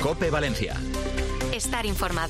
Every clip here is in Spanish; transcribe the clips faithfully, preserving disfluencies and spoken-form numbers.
COPE Valencia. Estar informado.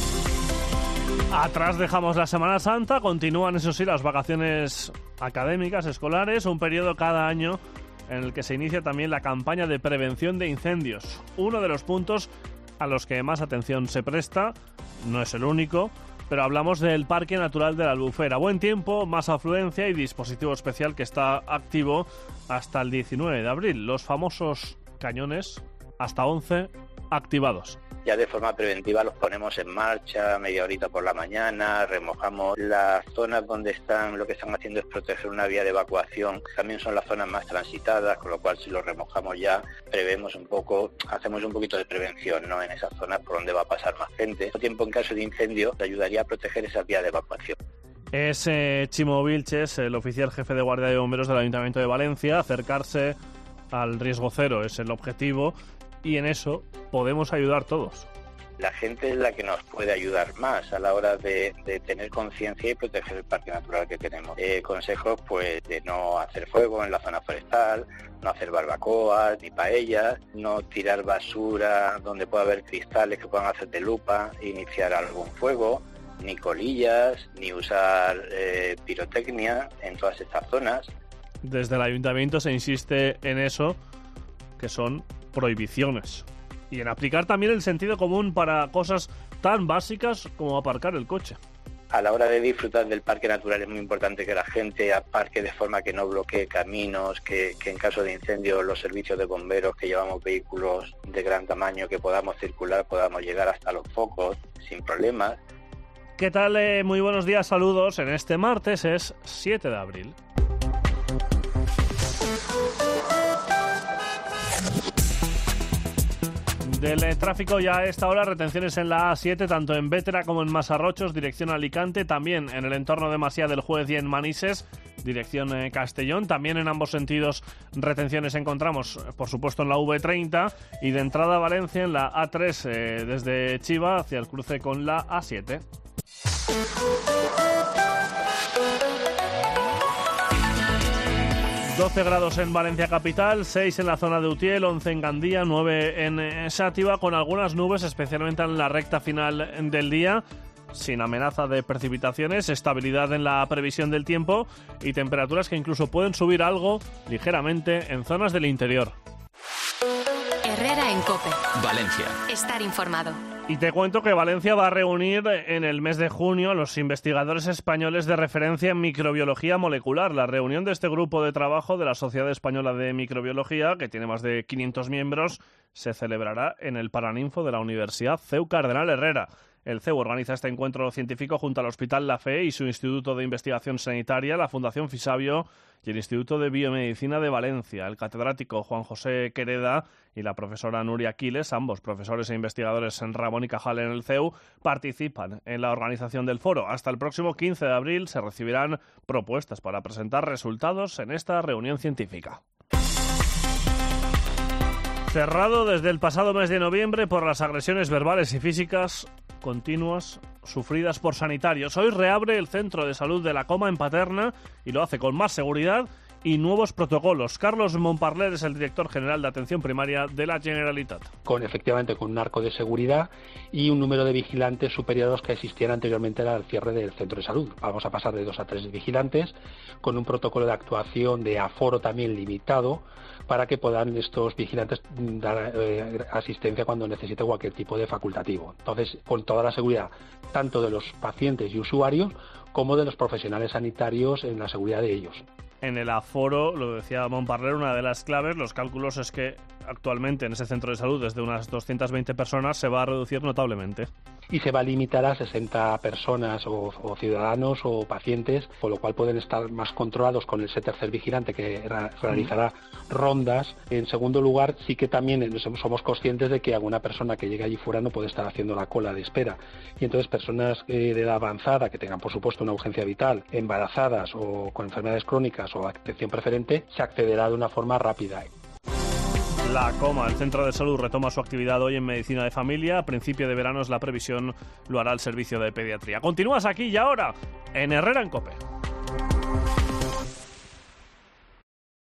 Atrás dejamos la Semana Santa, continúan eso sí las vacaciones académicas, escolares, un periodo cada año en el que se inicia también la campaña de prevención de incendios. Uno de los puntos a los que más atención se presta, no es el único, pero hablamos del Parque Natural de la Albufera. Buen tiempo, más afluencia y dispositivo especial que está activo hasta el diecinueve de abril. Los famosos cañones, hasta once activados. Ya de forma preventiva los ponemos en marcha, media horita por la mañana, remojamos las zonas donde están, lo que están haciendo es proteger una vía de evacuación, también son las zonas más transitadas, con lo cual si los remojamos ya prevemos un poco, hacemos un poquito de prevención, ¿no?, en esas zonas por donde va a pasar más gente. Al mismo tiempo, en caso de incendio, te ayudaría a proteger esa vía de evacuación. Es eh, Chimo Vilches, el oficial jefe de Guardia de Bomberos del Ayuntamiento de Valencia. Acercarse al riesgo cero es el objetivo. Y en eso podemos ayudar todos. La gente es la que nos puede ayudar más a la hora de, de tener conciencia y proteger el parque natural que tenemos. Eh, consejos pues de no hacer fuego en la zona forestal, no hacer barbacoas ni paellas, no tirar basura donde pueda haber cristales que puedan hacer de lupa, iniciar algún fuego, ni colillas, ni usar eh, pirotecnia en todas estas zonas. Desde el ayuntamiento se insiste en eso, que son prohibiciones, y en aplicar también el sentido común para cosas tan básicas como aparcar el coche. A la hora de disfrutar del parque natural es muy importante que la gente aparque de forma que no bloquee caminos, que, que en caso de incendio los servicios de bomberos, que llevamos vehículos de gran tamaño, que podamos circular, podamos llegar hasta los focos sin problemas. ¿Qué tal? Eh, muy buenos días, saludos. En este martes es siete de abril. Del eh, tráfico ya a esta hora, retenciones en la A siete, tanto en Bétera como en Masarrochos, dirección Alicante, también en el entorno de Masía del Juez y en Manises, dirección eh, Castellón. También en ambos sentidos retenciones encontramos, por supuesto, en la V treinta y de entrada a Valencia en la A tres, eh, desde Chiva hacia el cruce con la A siete. doce grados en Valencia capital, seis en la zona de Utiel, once en Gandía, nueve en Xàtiva, con algunas nubes, especialmente en la recta final del día, sin amenaza de precipitaciones, estabilidad en la previsión del tiempo y temperaturas que incluso pueden subir algo ligeramente en zonas del interior. Herrera en COPE. Valencia. Estar informado. Y te cuento que Valencia va a reunir en el mes de junio a los investigadores españoles de referencia en microbiología molecular. La reunión de este grupo de trabajo de la Sociedad Española de Microbiología, que tiene más de quinientos miembros, se celebrará en el Paraninfo de la Universidad C E U Cardenal Herrera. El C E U organiza este encuentro científico junto al Hospital La Fe y su Instituto de Investigación Sanitaria, la Fundación Fisabio y el Instituto de Biomedicina de Valencia. El catedrático Juan José Quereda y la profesora Nuria Quiles, ambos profesores e investigadores en Ramón y Cajal en el C E U, participan en la organización del foro. Hasta el próximo quince de abril se recibirán propuestas para presentar resultados en esta reunión científica. Cerrado desde el pasado mes de noviembre por las agresiones verbales y físicas continuas sufridas por sanitarios. Hoy reabre el Centro de Salud de la Coma en Paterna y lo hace con más seguridad y nuevos protocolos. Carlos Montparler es el director general de Atención Primaria de la Generalitat. Con efectivamente con un arco de seguridad y un número de vigilantes superior a los que existían anteriormente al cierre del centro de salud. Vamos a pasar de dos a tres vigilantes con un protocolo de actuación de aforo también limitado para que puedan estos vigilantes dar eh, asistencia cuando necesite cualquier tipo de facultativo. Entonces, con toda la seguridad tanto de los pacientes y usuarios como de los profesionales sanitarios en la seguridad de ellos. En el aforo, lo decía Montparler, una de las claves, los cálculos es que actualmente en ese centro de salud desde unas doscientas veinte personas se va a reducir notablemente. Y se va a limitar a sesenta personas o, o ciudadanos o pacientes, con lo cual pueden estar más controlados con ese tercer vigilante que ra- realizará rondas. En segundo lugar, sí que también somos conscientes de que alguna persona que llegue allí fuera no puede estar haciendo la cola de espera. Y entonces personas eh, de edad avanzada, que tengan por supuesto una urgencia vital, embarazadas o con enfermedades crónicas o atención preferente, se accederá de una forma rápida. La Coma, el centro de salud, retoma su actividad hoy en medicina de familia. A principio de verano es la previsión, lo hará el servicio de pediatría. Continúas aquí y ahora en Herrera en COPE.